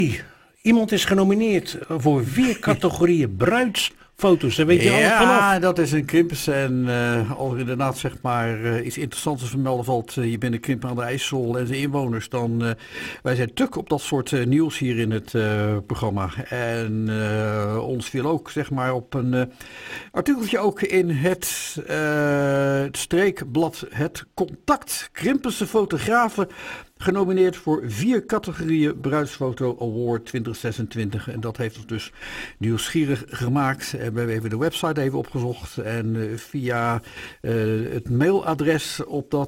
Iemand is genomineerd voor 4 categorieën bruidsfoto's. Daar weet je alles vanaf. Ja, dat is een Krimpes. En als er inderdaad zeg maar iets interessants te vermelden valt, je bent een Krimpen aan de IJssel en zijn inwoners, dan wij zijn tuk op dat soort nieuws hier in het programma. En ons viel ook zeg maar op een artikeltje ook in het streekblad Het Contact. Krimpense fotografen genomineerd voor 4 categorieën Bruidsfoto Award 2026. En dat heeft ons dus nieuwsgierig gemaakt. En we hebben even de website even opgezocht. En via het mailadres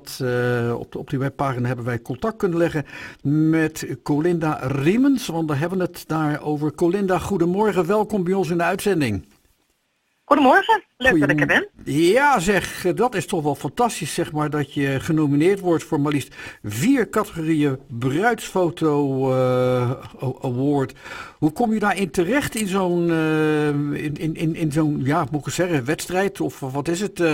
op die webpagina hebben wij contact kunnen leggen met Colinda Riemens. Want daar hebben we het daar over. Colinda, goedemorgen. Welkom bij ons in de uitzending. Goedemorgen, leuk dat ik er ben. Ja zeg, dat is toch wel fantastisch zeg maar dat je genomineerd wordt voor maar liefst 4 categorieën Bruidsfoto Award. Hoe kom je daarin terecht in zo'n, in zo'n, ja, moet ik zeggen, wedstrijd of wat is het?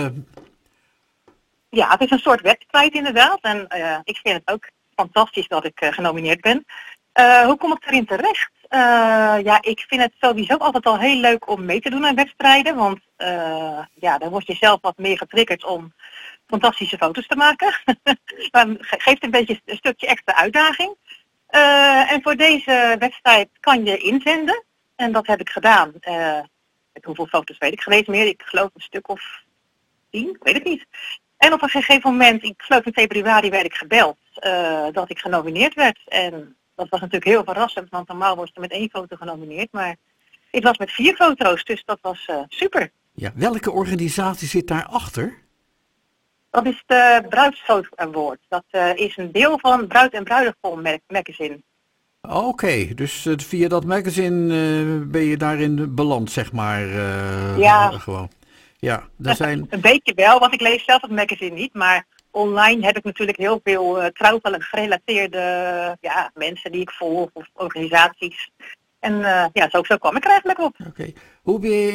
Ja, het is een soort wedstrijd inderdaad en ik vind het ook fantastisch dat ik genomineerd ben. Hoe kom ik erin terecht? Ja, ik vind het sowieso altijd al heel leuk om mee te doen aan wedstrijden. Want ja, dan word je zelf wat meer getriggerd om fantastische foto's te maken. Dan geeft een beetje een stukje extra uitdaging. En voor deze wedstrijd kan je inzenden. En dat heb ik gedaan. Hoeveel foto's weet ik geweest meer? Ik geloof een stuk of 10, ik weet het niet. En op een gegeven moment, ik geloof in februari, werd ik gebeld dat ik genomineerd werd. En dat was natuurlijk heel verrassend, want normaal wordt er met 1 foto genomineerd. Maar ik was met 4 foto's, dus dat was super. Ja, welke organisatie zit daarachter? Dat is de Bruidsfoto Award. Dat is een deel van Bruid en Bruidegom magazine. Oké, dus via dat magazine ben je daarin beland, zeg maar. Ja. Gewoon. Ja, er zijn... Een beetje wel, want ik lees zelf het magazine niet, maar online heb ik natuurlijk heel veel trouwgerelateerde mensen die ik volg of organisaties. En ja, zo kwam ik er eigenlijk op. Oké. Hoe ben je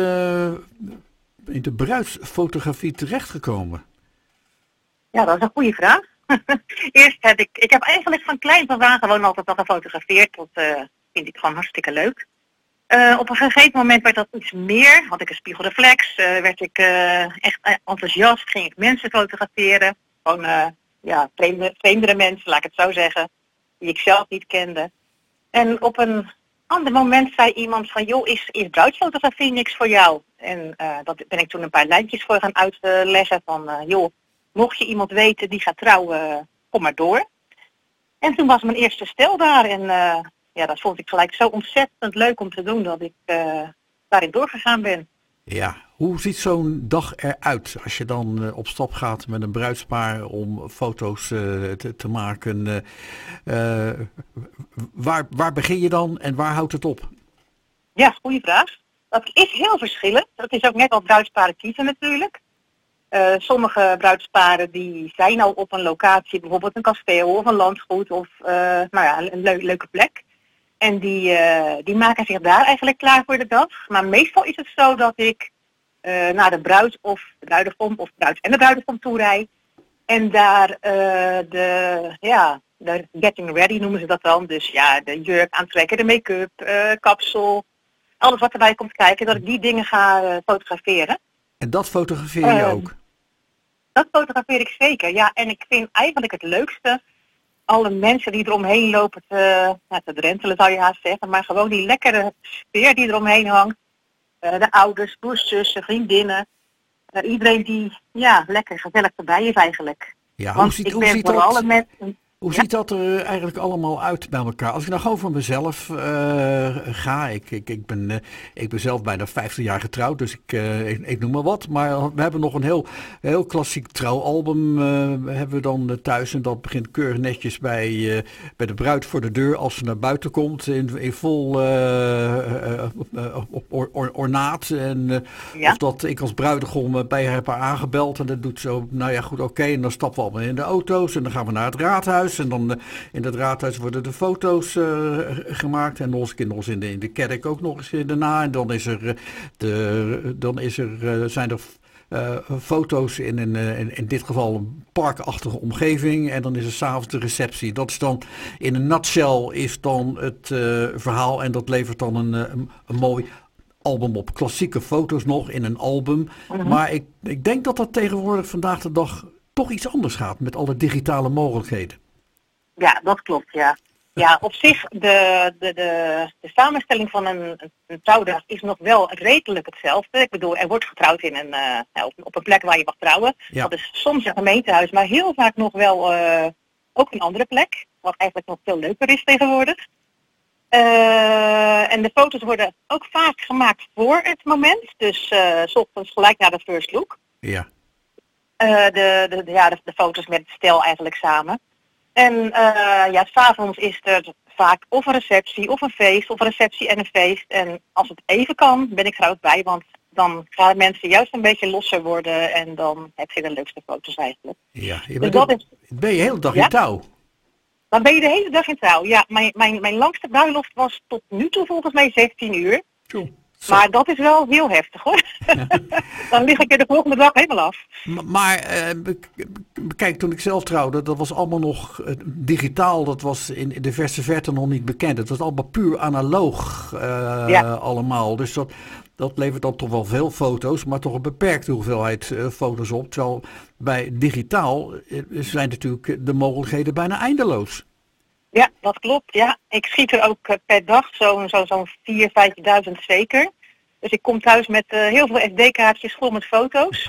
in de bruidsfotografie terechtgekomen? Ja, dat is een goede vraag. Eerst heb ik heb eigenlijk van kleins af aan gewoon altijd al gefotografeerd. Dat vind ik gewoon hartstikke leuk. Op een gegeven moment werd dat iets meer. Had ik een spiegelreflex, werd ik echt enthousiast, ging ik mensen fotograferen. Gewoon vreemdere mensen, laat ik het zo zeggen, die ik zelf niet kende. En op een ander moment zei iemand van, joh, is bruidsfotografie niks voor jou? En dat ben ik toen een paar lijntjes voor gaan uitleggen van, joh, mocht je iemand weten die gaat trouwen, kom maar door. En toen was mijn eerste stel daar en ja, dat vond ik gelijk zo ontzettend leuk om te doen dat ik daarin doorgegaan ben. Ja, hoe ziet zo'n dag eruit als je dan op stap gaat met een bruidspaar om foto's te maken? Waar begin je dan en waar houdt het op? Ja, goede vraag. Dat is heel verschillend. Dat is ook net wat bruidsparen kiezen natuurlijk. Sommige bruidsparen die zijn al op een locatie, bijvoorbeeld een kasteel of een landgoed of een leuke plek. En die maken zich daar eigenlijk klaar voor de dag. Maar meestal is het zo dat ik naar de bruid of de bruidegom of bruid en de bruidegom toe rijd. En daar de getting ready noemen ze dat dan. Dus ja, de jurk aantrekken, de make-up, kapsel, alles wat erbij komt kijken. Dat ik die dingen ga fotograferen. En dat fotografeer je ook? Dat fotografeer ik zeker, ja. En ik vind eigenlijk het leukste alle mensen die eromheen lopen te drentelen, zou je haast zeggen. Maar gewoon die lekkere sfeer die eromheen hangt. De ouders, broers, zussen, vriendinnen. Iedereen die lekker gezellig erbij is eigenlijk. Ja, want hoe ziet dat er eigenlijk allemaal uit bij elkaar? Als ik nou gewoon voor mezelf ga. Ik ben zelf bijna 50 jaar getrouwd, dus ik noem maar wat. Maar we hebben nog een heel klassiek trouwalbum hebben we dan thuis. En dat begint keurig netjes bij de bruid voor de deur als ze naar buiten komt. In vol ornaat. En of dat ik als bruidegom bij haar heb aangebeld. En dat doet zo, nou ja goed, oké. En dan stappen we allemaal in de auto's en dan gaan we naar het raadhuis. En dan in het raadhuis worden de foto's gemaakt. En nog eens in de kerk ook nog eens daarna. En dan zijn er foto's in dit geval een parkachtige omgeving. En dan is er 's avonds de receptie. Dat is dan in een nutshell is dan het verhaal. En dat levert dan een mooi album op. Klassieke foto's nog in een album. Maar ik denk dat dat tegenwoordig vandaag de dag toch iets anders gaat. Met alle digitale mogelijkheden. Ja, dat klopt, ja. Ja, op zich, de samenstelling van een trouwdag is nog wel redelijk hetzelfde. Ik bedoel, er wordt getrouwd op een plek waar je mag trouwen. Ja. Dat is soms een gemeentehuis, maar heel vaak nog wel ook een andere plek. Wat eigenlijk nog veel leuker is tegenwoordig. En de foto's worden ook vaak gemaakt voor het moment. Dus 's ochtends gelijk na de first look. Ja. De foto's met het stel eigenlijk samen. En 's avonds is er vaak of een receptie of een feest, of een receptie en een feest. En als het even kan, ben ik er ook bij, want dan gaan mensen juist een beetje losser worden en dan heb je de leukste foto's eigenlijk. Ja, ben je de hele dag in touw? Dan ben je de hele dag in trouw. Ja, mijn langste bruiloft was tot nu toe volgens mij 16 uur. Zo. Maar dat is wel heel heftig hoor. Dan lig ik er de volgende dag helemaal af. Maar kijk, toen ik zelf trouwde, dat was allemaal nog digitaal. Dat was in de verse verte nog niet bekend. Het was allemaal puur analoog allemaal. Dus dat levert dan toch wel veel foto's, maar toch een beperkte hoeveelheid foto's op. Terwijl bij digitaal zijn natuurlijk de mogelijkheden bijna eindeloos. Ja, dat klopt. Ja. Ik schiet er ook per dag zo'n 4.000, 5.000 zeker. Dus ik kom thuis met heel veel SD-kaartjes vol met foto's.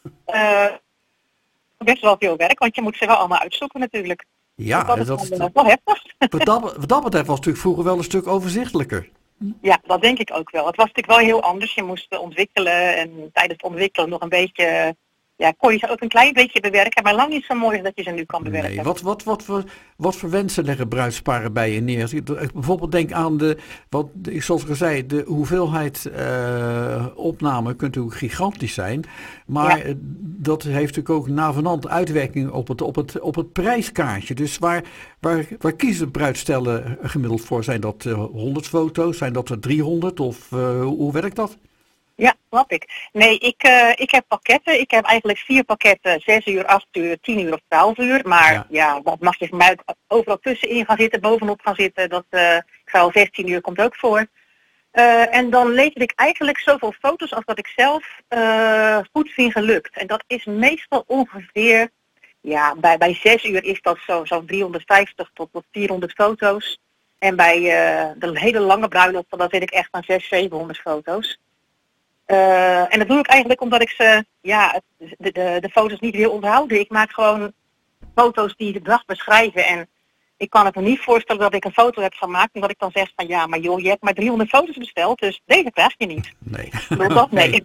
Best wel veel werk, want je moet ze wel allemaal uitzoeken natuurlijk. Ja, dus dat is wel heftig. Wat dat betreft was het natuurlijk vroeger wel een stuk overzichtelijker. Ja, dat denk ik ook wel. Het was natuurlijk wel heel anders. Je moest ontwikkelen en tijdens het ontwikkelen nog een beetje... Ja, kon je ze ook een klein beetje bewerken, maar lang niet zo mooi als dat je ze nu kan bewerken. Nee, wat voor wensen leggen bruidsparen bij je neer? Als ik bijvoorbeeld denk aan zoals ik al zei, de hoeveelheid opname kunt natuurlijk gigantisch zijn. Maar dat heeft natuurlijk ook navenant uitwerking op het prijskaartje. Dus waar kiezen bruidstellen gemiddeld voor? Zijn dat 100 foto's? Zijn dat er 300? Of hoe werkt dat? Ja, snap ik. Nee, ik heb pakketten. Ik heb eigenlijk 4 pakketten, 6 uur, 8 uur, 10 uur of 12 uur. Maar dat mag je voor mij ook overal tussenin gaan zitten, bovenop gaan zitten. Ik zou 16 uur komt ook voor. En dan lever ik eigenlijk zoveel foto's als dat ik zelf goed vind gelukt. En dat is meestal ongeveer, bij 6 uur is dat zo'n 350 tot 400 foto's. En bij de hele lange bruiloft, dan zit ik echt aan 600, 700 foto's. En dat doe ik eigenlijk omdat ik ze, de foto's niet wil onthouden. Ik maak gewoon foto's die de dag beschrijven. En ik kan het me niet voorstellen dat ik een foto heb gemaakt en dat ik dan zeg van maar joh, je hebt maar 300 foto's besteld, dus deze krijg je niet. Nee. Nee.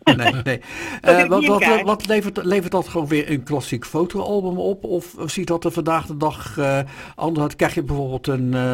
Wat levert dat gewoon weer een klassiek fotoalbum op? Of ziet dat er vandaag de dag anders uit? Krijg je bijvoorbeeld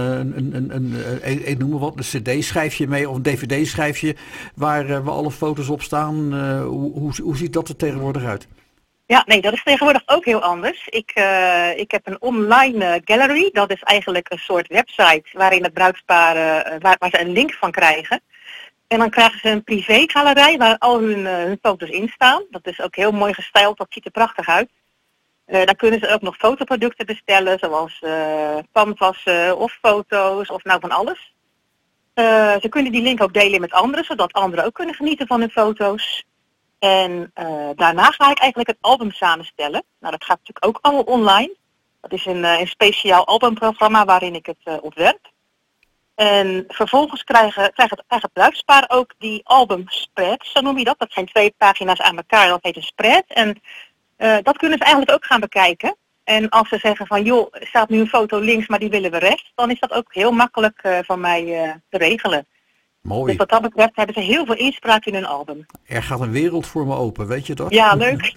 ik noem maar wat, een cd-schijfje mee of een dvd-schijfje waar alle foto's op staan? Hoe ziet dat er tegenwoordig uit? Ja, nee, dat is tegenwoordig ook heel anders. Ik heb een online gallery. Dat is eigenlijk een soort website waarin het bruidspaar, waar ze een link van krijgen. En dan krijgen ze een privégalerij waar al hun foto's in staan. Dat is ook heel mooi gestyled, dat ziet er prachtig uit. Dan kunnen ze ook nog fotoproducten bestellen, zoals canvassen of foto's of van alles. Ze kunnen die link ook delen met anderen, zodat anderen ook kunnen genieten van hun foto's. En daarna ga ik eigenlijk het album samenstellen. Nou, dat gaat natuurlijk ook allemaal online. Dat is een speciaal albumprogramma waarin ik het ontwerp. En vervolgens krijgt het bruidspaar ook die albumspread, zo noem je dat. Dat zijn 2 pagina's aan elkaar, dat heet een spread. En dat kunnen ze eigenlijk ook gaan bekijken. En als ze zeggen van joh, er staat nu een foto links, maar die willen we rechts, dan is dat ook heel makkelijk van mij te regelen. Mooi. Dus wat dat betreft hebben ze heel veel inspraak in hun album. Er gaat een wereld voor me open, weet je dat? Ja, leuk.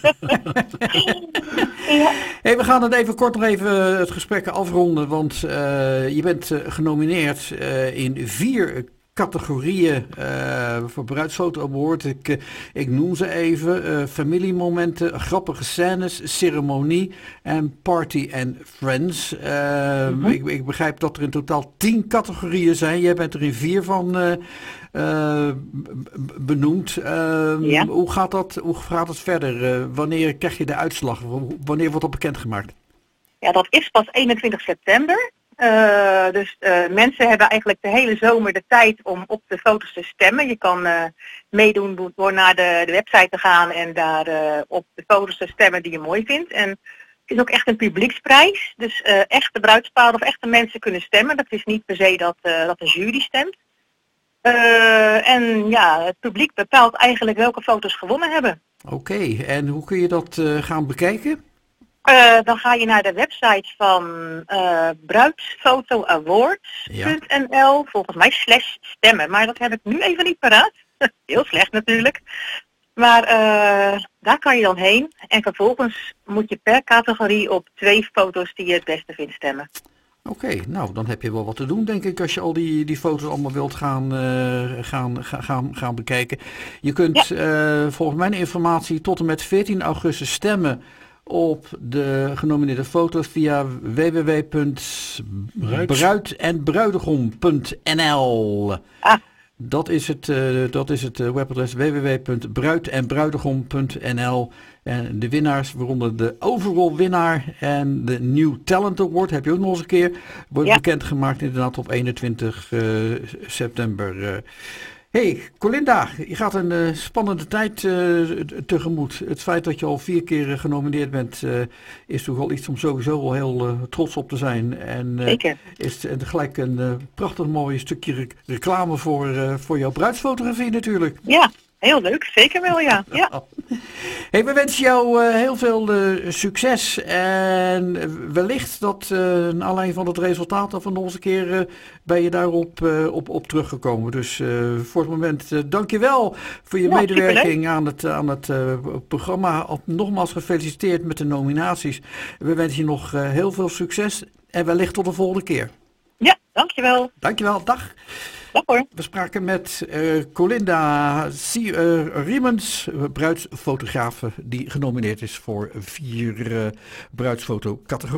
Ja. Hey, we gaan het even kort nog even het gesprek afronden, want je bent genomineerd in 4 categorieën voor Bruidsfoto Award. Ik noem ze even. Familiemomenten, grappige scènes, ceremonie en party and friends. Ik begrijp dat er in totaal 10 categorieën zijn. Jij bent er in 4 van benoemd. Ja. Hoe gaat het verder? Wanneer krijg je de uitslag? Wanneer wordt dat bekendgemaakt? Ja, dat is pas 21 september. Dus mensen hebben eigenlijk de hele zomer de tijd om op de foto's te stemmen. Je kan meedoen door naar de website te gaan en daar op de foto's te stemmen die je mooi vindt. En het is ook echt een publieksprijs. Dus echte bruidsparen of echte mensen kunnen stemmen. Dat is niet per se dat een jury stemt. En ja, het publiek bepaalt eigenlijk welke foto's gewonnen hebben. Oké, en hoe kun je dat gaan bekijken? Dan ga je naar de website van bruidsfotoawards.nl, volgens mij /stemmen, maar dat heb ik nu even niet paraat. Heel slecht natuurlijk. Maar daar kan je dan heen en vervolgens moet je per categorie op 2 foto's die je het beste vindt stemmen. Oké, nou dan heb je wel wat te doen denk ik als je al die foto's allemaal wilt gaan bekijken. Je kunt volgens mijn informatie tot en met 14 augustus stemmen op de genomineerde foto's via www.bruidenbruidegom.nl. Dat is het webadres www.bruidenbruidegom.nl. En de winnaars, waaronder de overall winnaar en de New Talent Award, heb je ook nog eens een keer, wordt bekendgemaakt inderdaad op 21 september. Hey, Colinda, je gaat een spannende tijd tegemoet. Het feit dat je al 4 keer genomineerd bent, is toch wel iets om sowieso wel heel trots op te zijn. En is gelijk een prachtig mooi stukje reclame voor jouw bruidsfotografie natuurlijk. Ja, heel leuk. Zeker wel, ja. Hey, we wensen jou heel veel succes en wellicht dat naar aanleiding van het resultaat van nog eens een keer ben je daarop op teruggekomen. Dus voor het moment dank je wel voor je medewerking aan het programma. Nogmaals gefeliciteerd met de nominaties. We wensen je nog heel veel succes en wellicht tot de volgende keer. Ja, dankjewel. Dankjewel, dag. Dag hoor. We spraken met Colinda Riemens, bruidsfotografe die genomineerd is voor 4 bruidsfotocategorieën.